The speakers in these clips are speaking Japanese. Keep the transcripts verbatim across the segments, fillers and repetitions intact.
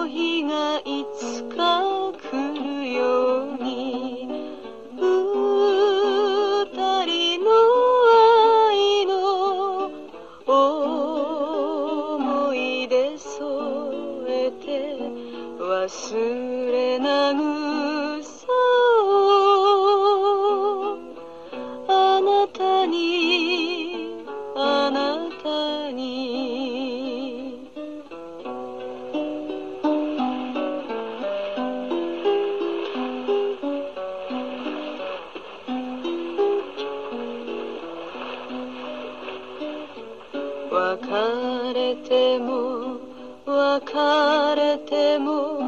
の日がいつか来るように、二人の愛の思い出添えて忘れなぐさを、あなたにあなたに別れても別れても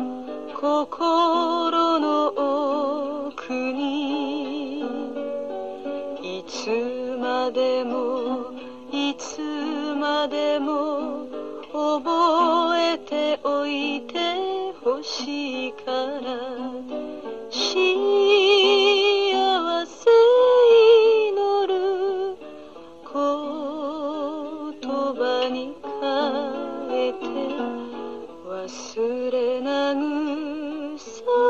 心の奥に、いつまでもいつまでも覚えておいてほしいから、幸せ祈る言葉に変えて忘れなぐさ